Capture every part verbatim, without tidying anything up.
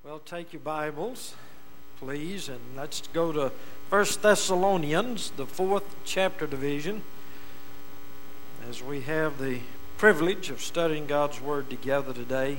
Well, take your Bibles, please, and let's go to First Thessalonians, the fourth chapter division, as we have the privilege of studying God's Word together today.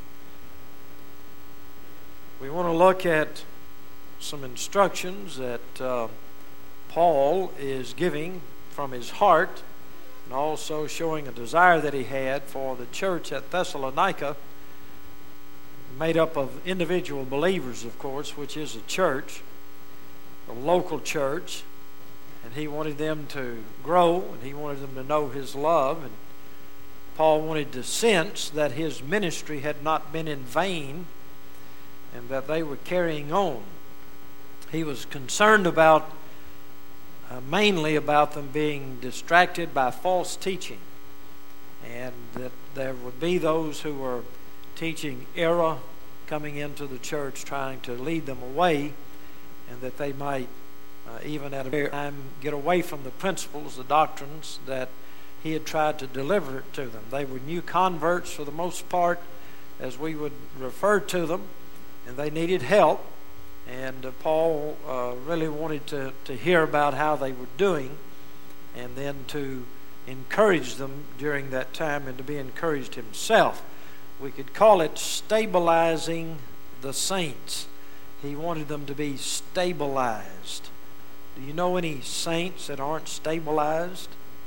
We want to look at some instructions that uh, Paul is giving from his heart, and also showing a desire that he had for the church at Thessalonica, made up of individual believers, of course, which is a church, a local church, and he wanted them to grow, and he wanted them to know his love, and Paul wanted to sense that his ministry had not been in vain and that they were carrying on. He was concerned about, uh, mainly about them being distracted by false teaching, and that there would be those who were teaching error coming into the church, trying to lead them away, and that they might uh, even at a time get away from the principles, the doctrines that he had tried to deliver to them. They were new converts for the most part, as we would refer to them, and they needed help, and uh, Paul uh, really wanted to, to hear about how they were doing, and then to encourage them during that time and to be encouraged himself. We could call it stabilizing the saints. He wanted them to be stabilized. Do you know any saints that aren't stabilized?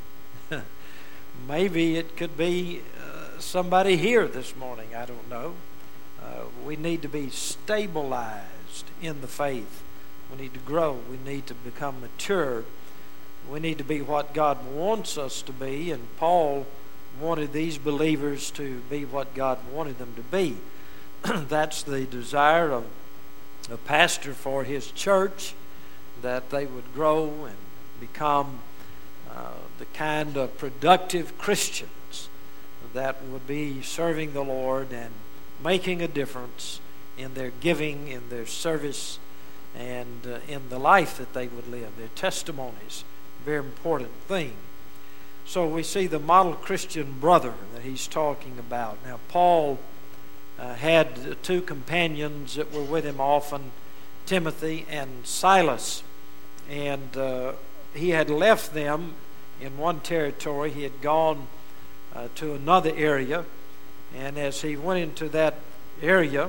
Maybe it could be uh, somebody here this morning. I don't know. Uh, we need to be stabilized in the faith. We need to grow. We need to become mature. We need to be what God wants us to be, and Paul wanted these believers to be what God wanted them to be. That's the desire of a pastor for his church, that they would grow and become uh, the kind of productive Christians that would be serving the Lord and making a difference in their giving, in their service, and uh, in the life that they would live, their testimonies. Very important thing. So we see the model Christian brother that he's talking about. Now, Paul uh, had two companions that were with him often, Timothy and Silas. And uh, he had left them in one territory. He had gone uh, to another area. And as he went into that area,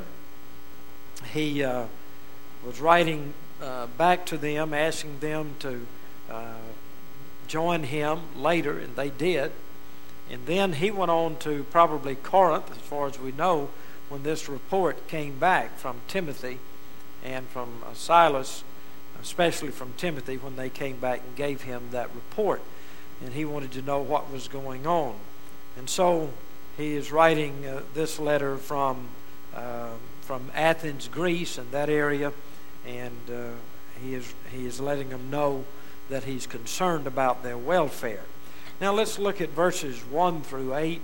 he uh, was writing uh, back to them, asking them to uh, join him later, and they did. And then he went on to probably Corinth, as far as we know, when this report came back from Timothy and from uh, Silas, especially from Timothy, when they came back and gave him that report. And he wanted to know what was going on. And so he is writing uh, this letter from uh, from Athens, Greece, and that area, and uh, he is he is letting them know that he's concerned about their welfare. Now let's look at verses one through eight,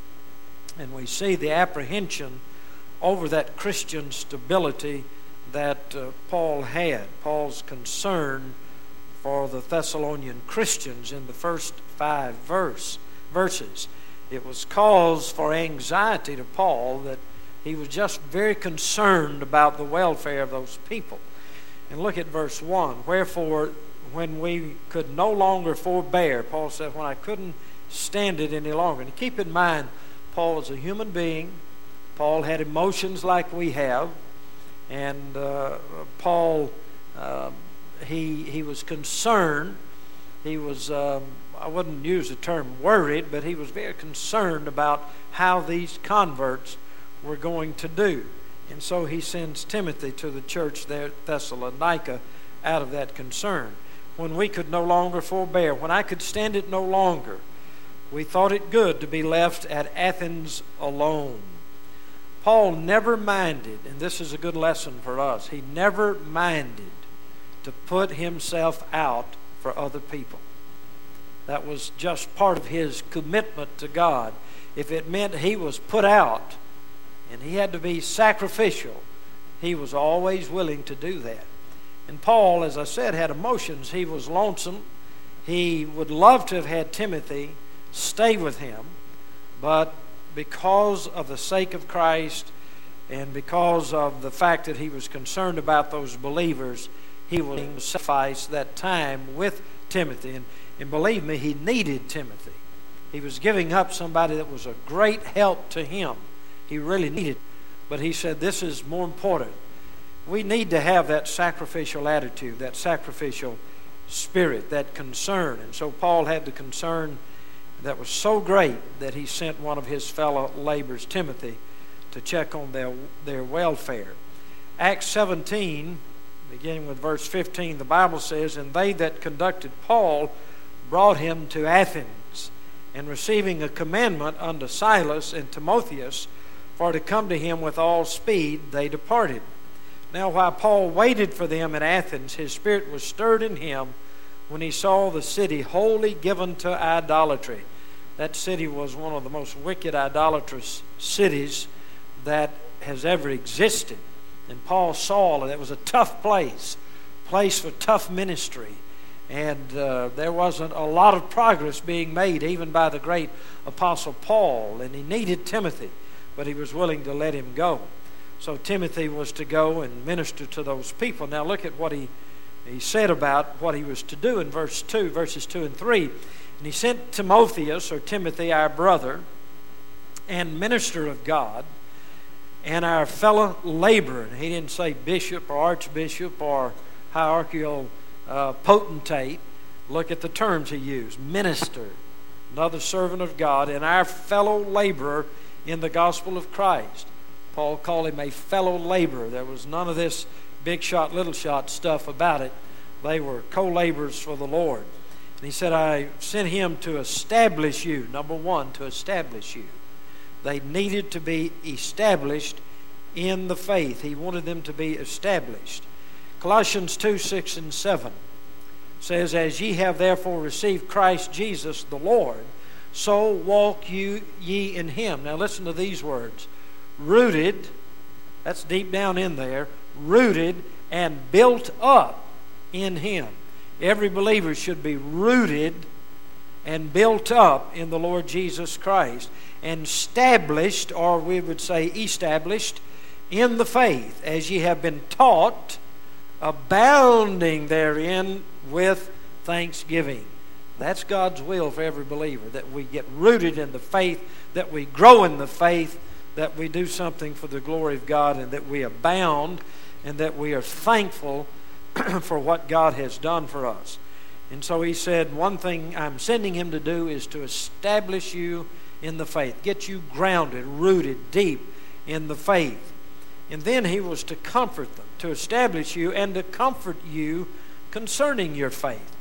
and we see the apprehension over that Christian stability that uh, Paul had. Paul's concern for the Thessalonian Christians in the first five verse, verses. It was cause for anxiety to Paul that he was just very concerned about the welfare of those people. And look at verse one. Wherefore, when we could no longer forbear, Paul said, when I couldn't stand it any longer. And keep in mind, Paul is a human being. Paul had emotions like we have. And uh, Paul, uh, he he was concerned. He was, um, I wouldn't use the term worried, but he was very concerned about how these converts were going to do. And so he sends Timothy to the church there at Thessalonica out of that concern. When we could no longer forbear, when I could stand it no longer, we thought it good to be left at Athens alone. Paul never minded, and this is a good lesson for us, he never minded to put himself out for other people. That was just part of his commitment to God. If it meant he was put out and he had to be sacrificial, he was always willing to do that. And Paul, as I said, had emotions. He was lonesome. He would love to have had Timothy stay with him, but because of the sake of Christ, And because of the fact that he was concerned about those believers, he will sacrifice that time with Timothy. And, and believe me, he needed Timothy. He was giving up somebody that was a great help to him. He really needed. But he said, this is more important. We need to have that sacrificial attitude, that sacrificial spirit, that concern. And so Paul had the concern that was so great that he sent one of his fellow laborers, Timothy, to check on their, their welfare. Acts seventeen, beginning with verse fifteen, the Bible says, and they that conducted Paul brought him to Athens, and receiving a commandment unto Silas and Timotheus for to come to him with all speed, they departed. Now while Paul waited for them at Athens, his spirit was stirred in him when he saw the city wholly given to idolatry. That city was one of the most wicked, idolatrous cities that has ever existed. And Paul saw that it was a tough place, place for tough ministry. And uh, there wasn't a lot of progress being made, even by the great Apostle Paul. And he needed Timothy, but he was willing to let him go. So Timothy was to go and minister to those people. Now look at what he, he said about what he was to do in verse two, verses two and three. And he sent Timotheus, or Timothy, our brother, and minister of God, and our fellow laborer. And he didn't say bishop or archbishop or hierarchical uh, potentate. Look at the terms he used. Minister, another servant of God, and our fellow laborer in the gospel of Christ. Paul called him a fellow laborer. There was none of this big shot, little shot stuff about it. They were co-laborers for the Lord. And he said, I sent him to establish you. Number one, to establish you. They needed to be established in the faith. He wanted them to be established. Colossians two, six, and seven says, as ye have therefore received Christ Jesus the Lord, so walk you ye in him. Now listen to these words. Rooted, that's deep down in there, rooted and built up in him. Every believer should be rooted and built up in the Lord Jesus Christ, and established, or we would say established, in the faith, as ye have been taught, abounding therein with thanksgiving. That's God's will for every believer, that we get rooted in the faith, that we grow in the faith, that we do something for the glory of God, and that we abound, and that we are thankful for what God has done for us. And so he said, one thing I'm sending him to do is to establish you in the faith, get you grounded, rooted deep in the faith. And then he was to comfort them, to establish you and to comfort you concerning your faith.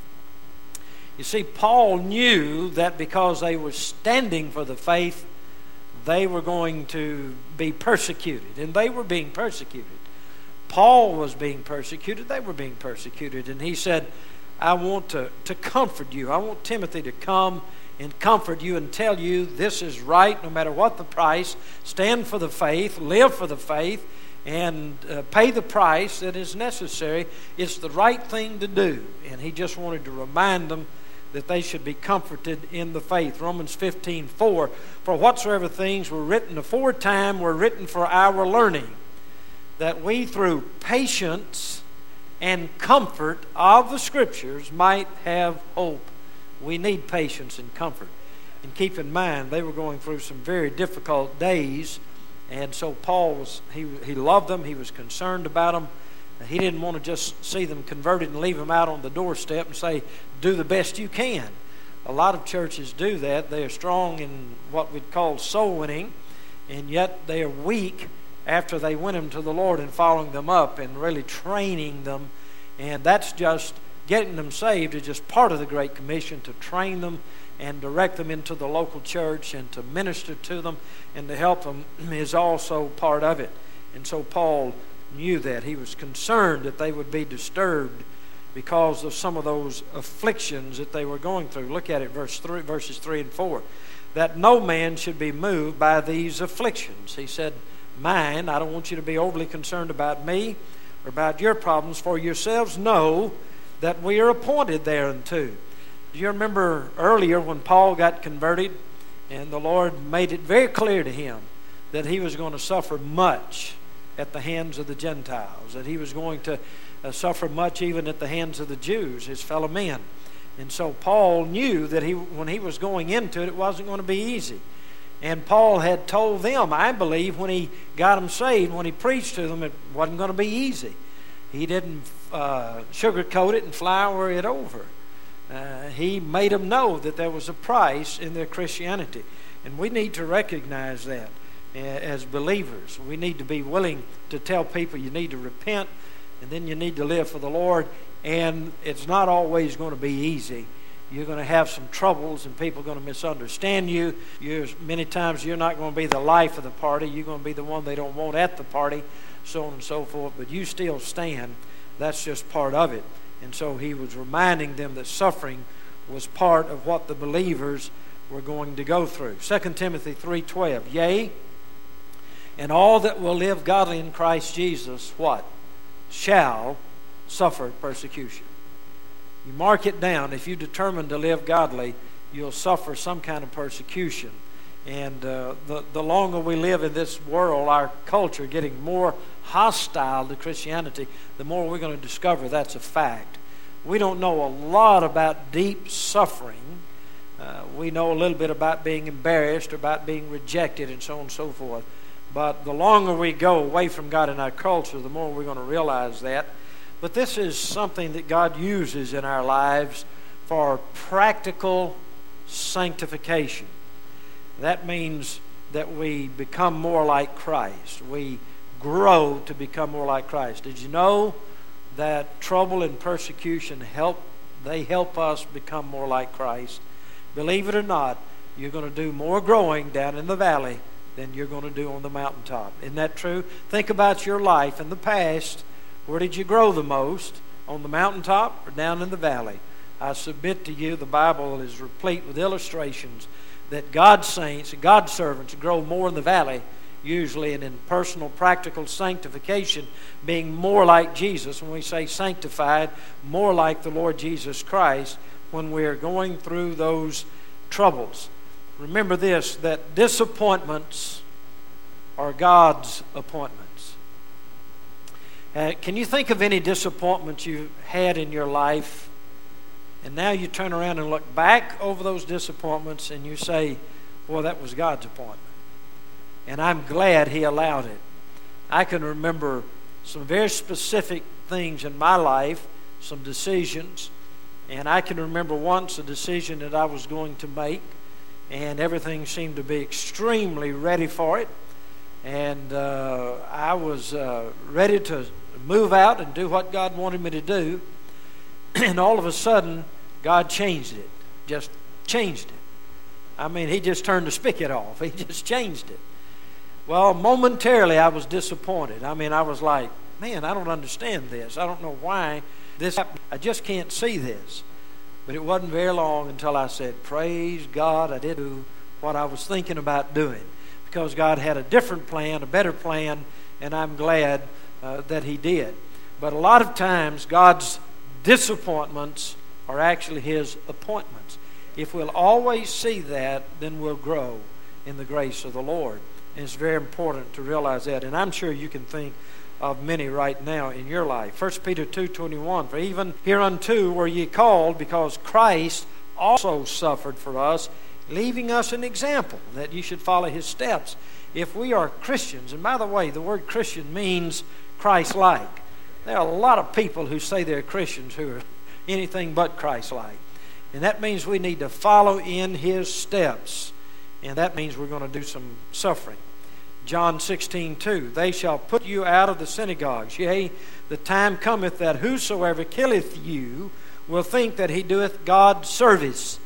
You see, Paul knew that because they were standing for the faith, they were going to be persecuted, and they were being persecuted. Paul was being persecuted, they were being persecuted, and he said, I want to, to comfort you. I want Timothy to come and comfort you and tell you this is right no matter what the price. Stand for the faith, live for the faith, and uh, pay the price that is necessary. It's the right thing to do. And he just wanted to remind them that they should be comforted in the faith. Romans fifteen four, for whatsoever things were written aforetime were written for our learning, that we through patience and comfort of the Scriptures might have hope. We need patience and comfort. And keep in mind, they were going through some very difficult days, and so Paul was, he, he loved them, he was concerned about them. He didn't want to just see them converted and leave them out on the doorstep and say, do the best you can. A lot of churches do that. They are strong in what we'd call soul winning, and yet they are weak after they win them to the Lord and following them up and really training them. And that's just getting them saved is just part of the Great Commission, to train them and direct them into the local church and to minister to them and to help them is also part of it. And so Paul knew that. He was concerned that they would be disturbed because of some of those afflictions that they were going through. Look at it, verse three, verses three and four. That no man should be moved by these afflictions. He said, mine, I don't want you to be overly concerned about me or about your problems, for yourselves know that we are appointed thereunto. Do you remember earlier when Paul got converted and the Lord made it very clear to him that he was going to suffer much at the hands of the Gentiles, that he was going to uh, suffer much even at the hands of the Jews, his fellow men. And so Paul knew that he, when he was going into it, it wasn't going to be easy. And Paul had told them, I believe, when he got them saved, when he preached to them, it wasn't going to be easy. He didn't uh, sugarcoat it and flower it over. Uh, he made them know that there was a price in their Christianity. And we need to recognize that uh, as believers. We need to be willing to tell people you need to repent, and then you need to live for the Lord. And it's not always going to be easy. You're going to have some troubles, and people are going to misunderstand you. You're, many times you're not going to be the life of the party. You're going to be the one they don't want at the party, so on and so forth. But you still stand. That's just part of it. And so he was reminding them that suffering was part of what the believers were going to go through. Second Timothy three twelve, yea, and all that will live godly in Christ Jesus, what? Shall suffer persecution. You mark it down. If you determine to live godly, you'll suffer some kind of persecution. And uh, the, the longer we live in this world, our culture getting more hostile to Christianity, the more we're going to discover that's a fact. We don't know a lot about deep suffering. Uh, we know a little bit about being embarrassed, or about being rejected, and so on and so forth. But the longer we go away from God in our culture, the more we're going to realize that. But this is something that God uses in our lives for practical sanctification. That means that we become more like Christ. We grow to become more like Christ. Did you know that trouble and persecution help, they help us become more like Christ? Believe it or not, you're going to do more growing down in the valley than you're going to do on the mountaintop. Isn't that true? Think about your life in the past. Where did you grow the most? On the mountaintop or down in the valley? I submit to you, the Bible is replete with illustrations that God's saints and God's servants grow more in the valley, usually, and in personal, practical sanctification, being more like Jesus. When we say sanctified, more like the Lord Jesus Christ when we are going through those troubles. Remember this, that disappointments are God's appointments. Uh, can you think of any disappointments you had in your life, and now you turn around and look back over those disappointments and you say, well, that was God's appointment, and I'm glad He allowed it. I can remember some very specific things in my life, some decisions, and I can remember once a decision that I was going to make, and everything seemed to be extremely ready for it, and uh, I was uh, ready to move out and do what God wanted me to do, and all of a sudden God changed it, just changed it. I mean, He just turned the spigot off. He just changed it. Well, momentarily I was disappointed. I mean, I was like, man, I don't understand this. I don't know why this happened. I just can't see this. But it wasn't very long until I said, praise God, I did do what I was thinking about doing, because God had a different plan, a better plan, and I'm glad uh, that He did. But a lot of times God's disappointments are actually His appointments. If we'll always see that, then we'll grow in the grace of the Lord. And it's very important to realize that. And I'm sure you can think of many right now in your life. First Peter two twenty-one, for even hereunto were ye called, because Christ also suffered for us, leaving us an example that you should follow His steps. If we are Christians, and by the way, the word Christian means Christ-like. There are a lot of people who say they're Christians who are anything but Christ-like. And that means we need to follow in His steps. And that means we're going to do some suffering. John sixteen two, they shall put you out of the synagogues. Yea, the time cometh that whosoever killeth you will think that he doeth God service.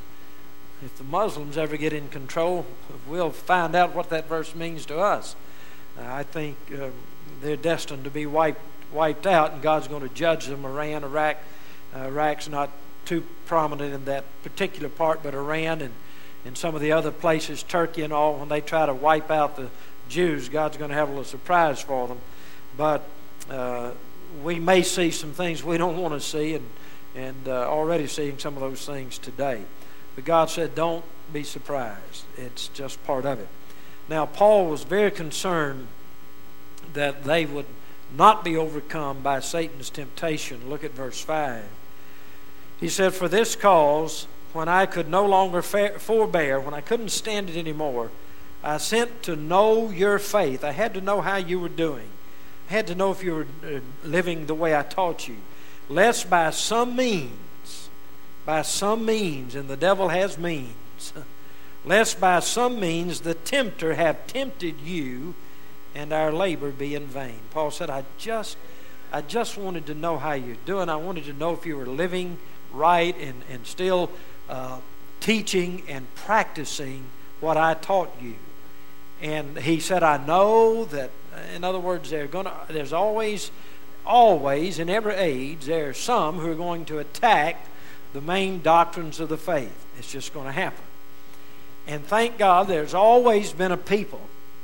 If the Muslims ever get in control, we'll find out what that verse means to us. Uh, I think uh, they're destined to be wiped wiped out, and God's going to judge them. Iran, Iraq, uh, Iraq's not too prominent in that particular part, but Iran and, and some of the other places, Turkey and all, when they try to wipe out the Jews, God's going to have a little surprise for them. But uh, we may see some things we don't want to see, and, and uh, already seeing some of those things today. But God said, don't be surprised. It's just part of it. Now, Paul was very concerned that they would not be overcome by Satan's temptation. Look at verse five. He said, "For this cause, when I could no longer forbear, when I couldn't stand it anymore, I sent to know your faith." I had to know how you were doing. I had to know if you were living the way I taught you. "Lest by some means, by some means," and the devil has means, "lest by some means the tempter have tempted you, and our labor be in vain." Paul said, I just I just wanted to know how you're doing. I wanted to know if you were living right and, and still uh, teaching and practicing what I taught you. And he said, I know that, in other words, they're gonna, there's always, always, in every age, there are some who are going to attack the main doctrines of the faith. It's just going to happen. And thank God there's always been a people,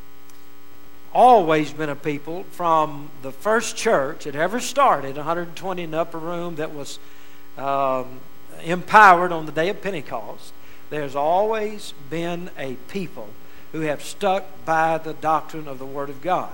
always been a people from the first church that ever started, one hundred twenty in the upper room, that was um, empowered on the day of Pentecost. There's always been a people who have stuck by the doctrine of the Word of God.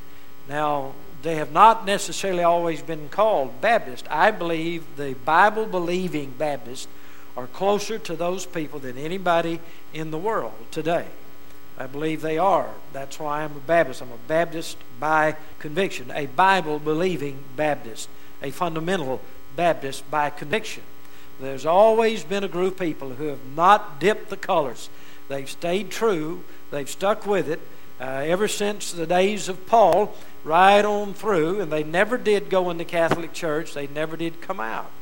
Now, they have not necessarily always been called Baptist. I believe the Bible-believing Baptists are closer to those people than anybody in the world today. I believe they are. That's why I'm a Baptist. I'm a Baptist by conviction, a Bible-believing Baptist, a fundamental Baptist by conviction. There's always been a group of people who have not dipped the colors. They've stayed true. They've stuck with it uh, ever since the days of Paul, right on through, and they never did go in the Catholic Church. They never did come out.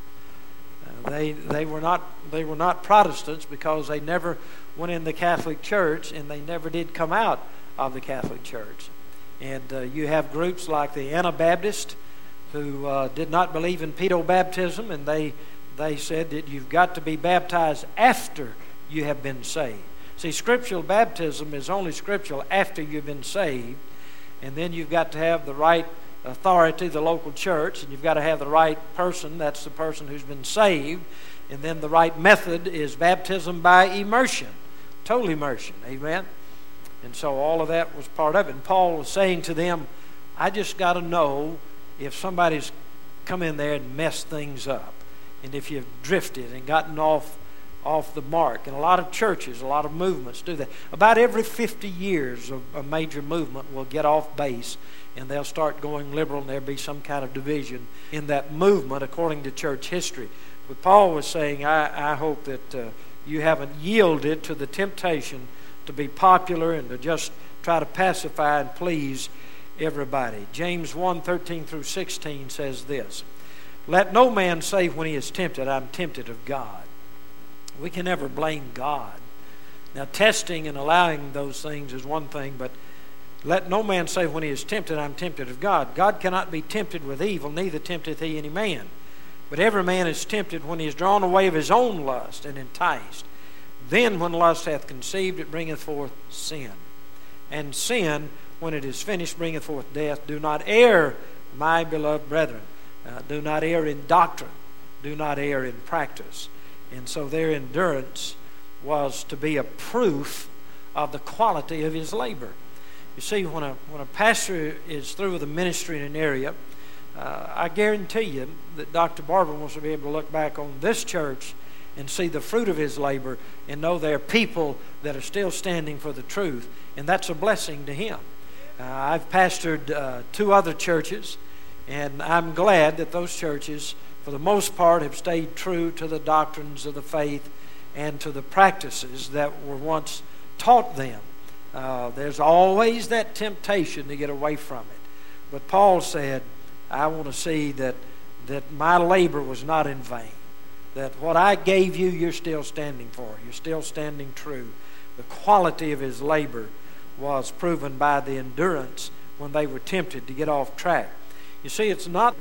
Uh, they they were not they were not Protestants because they never went in the Catholic Church, and they never did come out of the Catholic Church. And uh, you have groups like the Anabaptist who uh, did not believe in pedobaptism, and they they said that you've got to be baptized after you have been saved. See, scriptural baptism is only scriptural after you've been saved, and then you've got to have the right authority, the local church, and you've got to have the right person, that's the person who's been saved, and then the right method is baptism by immersion, total immersion, amen? And so all of that was part of it. And Paul was saying to them, I just got to know if somebody's come in there and messed things up, and if you've drifted and gotten off off the mark. And a lot of churches, a lot of movements do that. About every fifty years, a, a major movement will get off base, and they'll start going liberal, and there'll be some kind of division in that movement according to church history. But Paul was saying, I, I hope that uh, you haven't yielded to the temptation to be popular and to just try to pacify and please everybody. James one, thirteen through sixteen says this, "Let no man say when he is tempted, I'm tempted of God." We can never blame God. Now, testing and allowing those things is one thing, but let no man say when he is tempted, I'm tempted of God. God cannot be tempted with evil, neither tempteth he any man. But every man is tempted when he is drawn away of his own lust and enticed. Then when lust hath conceived, it bringeth forth sin. And sin, when it is finished, bringeth forth death. Do not err, my beloved brethren. Uh, do not err in doctrine. Do not err in practice. And so their endurance was to be a proof of the quality of his labor. You see, when a when a pastor is through with a ministry in an area, uh, I guarantee you that Doctor Barber wants to be able to look back on this church and see the fruit of his labor and know there are people that are still standing for the truth, and that's a blessing to him. Uh, I've pastored uh, two other churches, and I'm glad that those churches, for the most part, have stayed true to the doctrines of the faith and to the practices that were once taught them. Uh, there's always that temptation to get away from it. But Paul said, I want to see that, that my labor was not in vain. That what I gave you, you're still standing for. You're still standing true. The quality of his labor was proven by the endurance when they were tempted to get off track. You see, it's not...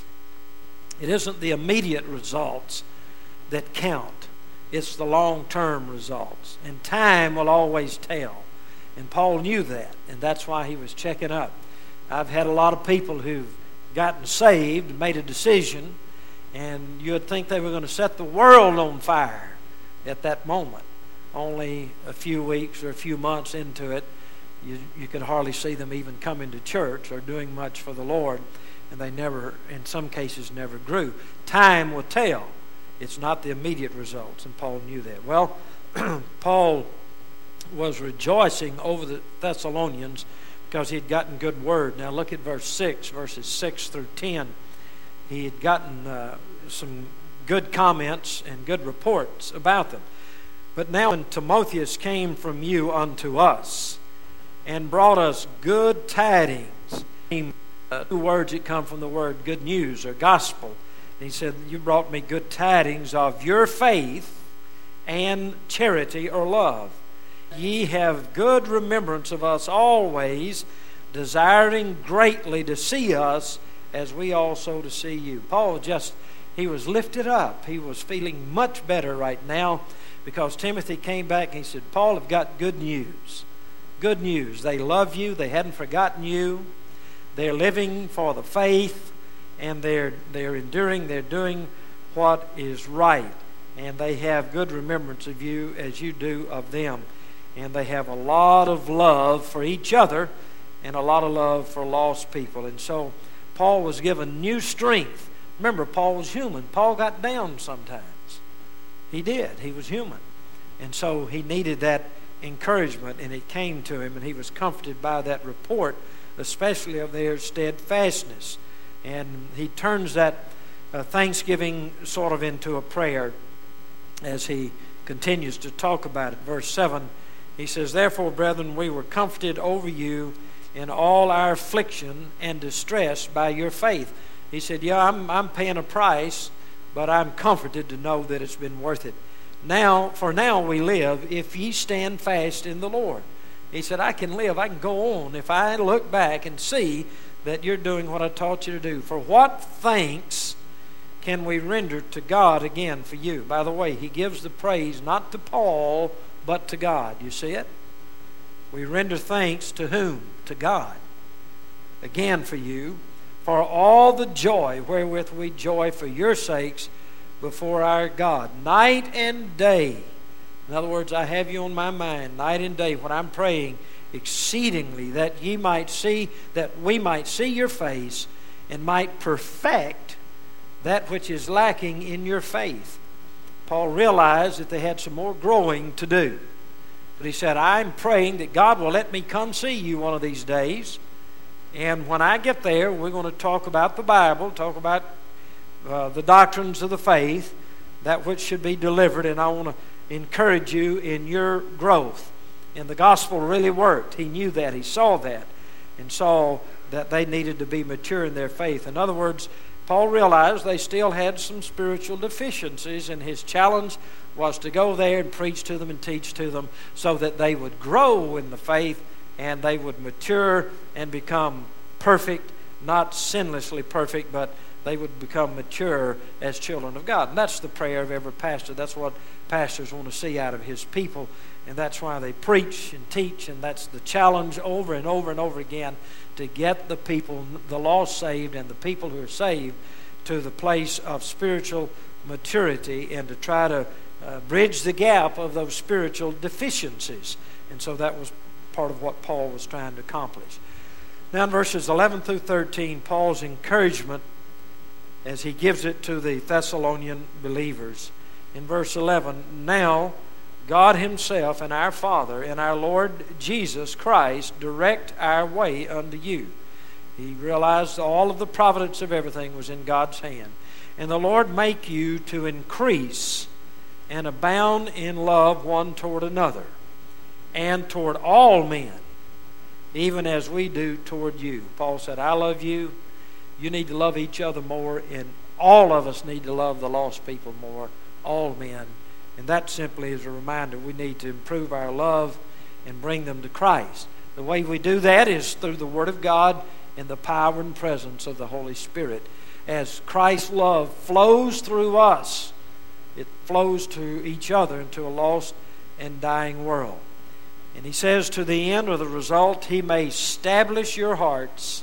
It isn't the immediate results that count. It's the long-term results. And time will always tell. And Paul knew that, and that's why he was checking up. I've had a lot of people who've gotten saved and made a decision, and you'd think they were going to set the world on fire at that moment. Only a few weeks or a few months into it, you, you could hardly see them even coming to church or doing much for the Lord, and they never, in some cases, never grew. Time will tell. It's not the immediate results, and Paul knew that. Well, Paul was rejoicing over the Thessalonians because he had gotten good word. Now look at verse six, verses six through ten. He had gotten uh, some good comments and good reports about them. But now when Timotheus came from you unto us and brought us good tidings, uh, two words that come from the word good news or gospel. And he said, you brought me good tidings of your faith and charity or love. Ye have good remembrance of us always, desiring greatly to see us, as we also to see you. Paul just, he was lifted up. He was feeling much better right now because Timothy came back and he said, Paul, I've got good news. Good news. They love you. They hadn't forgotten you. They're living for the faith, and they're they're enduring. They're doing what is right, and they have good remembrance of you as you do of them. And they have a lot of love for each other and a lot of love for lost people. And so Paul was given new strength. Remember, Paul was human. Paul got down sometimes. He did. He was human. And so he needed that encouragement, and it came to him, and he was comforted by that report, especially of their steadfastness. And he turns that uh, thanksgiving sort of into a prayer as he continues to talk about it. Verse seven, he says, therefore, brethren, we were comforted over you in all our affliction and distress by your faith. He said, yeah, I'm, I'm paying a price, but I'm comforted to know that it's been worth it. Now, for now we live, if ye stand fast in the Lord. He said, I can live, I can go on if I look back and see that you're doing what I taught you to do. For what thanks can we render to God again for you? By the way, he gives the praise not to Paul, but to God. You see it? We render thanks to whom? To God. Again for you, for all the joy wherewith we joy for your sakes before our God, night and day. In other words, I have you on my mind night and day when I'm praying exceedingly, that ye might see, that we might see your face and might perfect that which is lacking in your faith. Paul realized that they had some more growing to do. But he said, I'm praying that God will let me come see you one of these days. And when I get there, we're going to talk about the Bible, talk about uh, the doctrines of the faith, that which should be delivered. And I want to encourage you in your growth. And the gospel really worked. He knew that. He saw that. And saw that they needed to be mature in their faith. In other words, Paul realized they still had some spiritual deficiencies, and his challenge was to go there and preach to them and teach to them so that they would grow in the faith and they would mature and become perfect, not sinlessly perfect, but they would become mature as children of God. And that's the prayer of every pastor. That's what pastors want to see out of his people, and that's why they preach and teach, and that's the challenge over and over and over again, to get the people, the lost saved, and the people who are saved to the place of spiritual maturity, and to try to uh, bridge the gap of those spiritual deficiencies. And so that was part of what Paul was trying to accomplish. Now in verses eleven through thirteen, Paul's encouragement as he gives it to the Thessalonian believers. In verse eleven, now God himself and our Father and our Lord Jesus Christ direct our way unto you. He realized all of the providence of everything was in God's hand. And the Lord make you to increase and abound in love one toward another, and toward all men, even as we do toward you. Paul said, I love you. You need to love each other more, and all of us need to love the lost people more, all men. And that simply is a reminder we need to improve our love and bring them to Christ. The way we do that is through the Word of God and the power and presence of the Holy Spirit. As Christ's love flows through us, it flows to each other into a lost and dying world. And he says, to the end, or the result, he may establish your hearts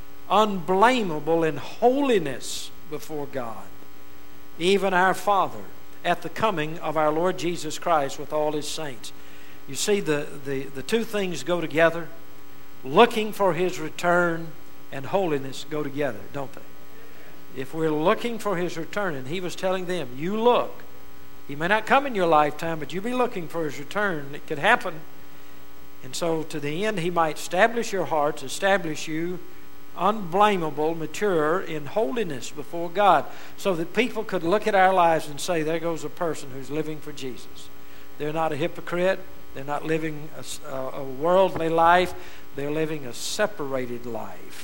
unblameable in holiness before God, even our Father, at the coming of our Lord Jesus Christ with all his saints. You see, the, the, the two things go together. Looking for His return and holiness go together, don't they? If we're looking for His return, and He was telling them, you look. He may not come in your lifetime, but you be looking for His return. It could happen. And so to the end He might establish your hearts, establish you unblameable, mature in holiness before God, so that people could look at our lives and say, there goes a person who's living for Jesus. They're not a hypocrite. They're not living a, a worldly life. They're living a separated life.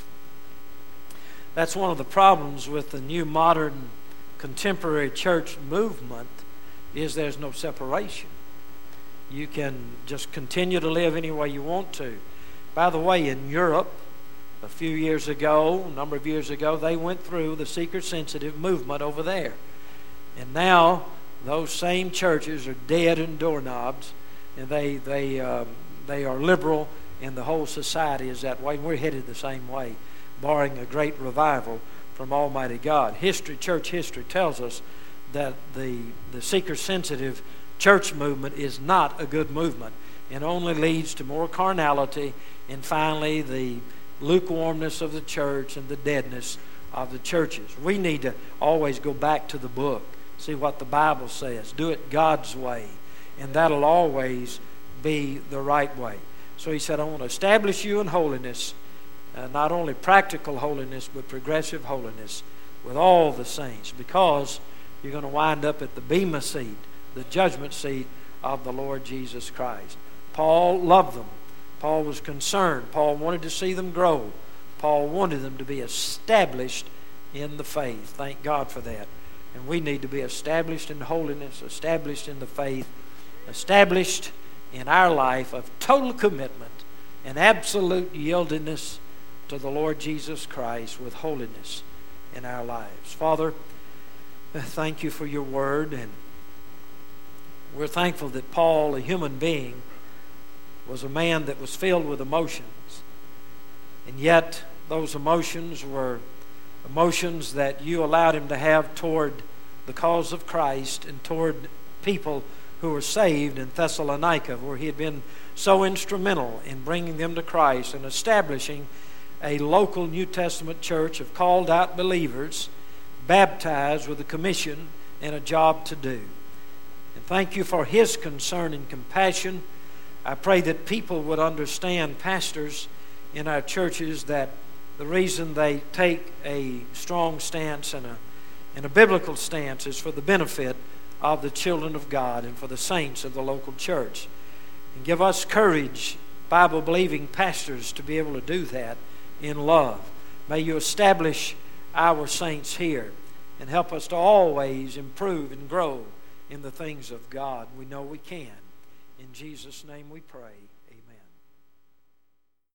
That's one of the problems with the new modern contemporary church movement, is there's no separation. You can just continue to live any way you want to. By the way, in Europe, a few years ago, a number of years ago, they went through the seeker-sensitive movement over there. And now those same churches are dead and doorknobs, and they they um, they are liberal, and the whole society is that way. We're headed the same way, barring a great revival from Almighty God. History, church history tells us that the, the seeker-sensitive church movement is not a good movement, and only leads to more carnality, and finally the lukewarmness of the church and the deadness of the churches. We need to always go back to the book, see what the Bible says, do it God's way, and that'll always be the right way. So he said, I want to establish you in holiness, uh, not only practical holiness, but progressive holiness with all the saints, because you're going to wind up at the bema seat, the judgment seat of the Lord Jesus Christ. Paul loved them. Paul was concerned. Paul wanted to see them grow. Paul wanted them to be established in the faith. Thank God for that. And we need to be established in holiness, established in the faith, established in our life of total commitment and absolute yieldedness to the Lord Jesus Christ with holiness in our lives. Father, thank you for your word, and we're thankful that Paul, a human being, was a man that was filled with emotions, and yet those emotions were emotions that you allowed him to have toward the cause of Christ and toward people who were saved in Thessalonica, where he had been so instrumental in bringing them to Christ and establishing a local New Testament church of called out believers, baptized with a commission and a job to do. And thank you for his concern and compassion. I pray that people would understand, pastors in our churches, that the reason they take a strong stance and a, and a biblical stance is for the benefit of the children of God and for the saints of the local church. And give us courage, Bible-believing pastors, to be able to do that in love. May you establish our saints here and help us to always improve and grow in the things of God. We know we can. In Jesus' name we pray.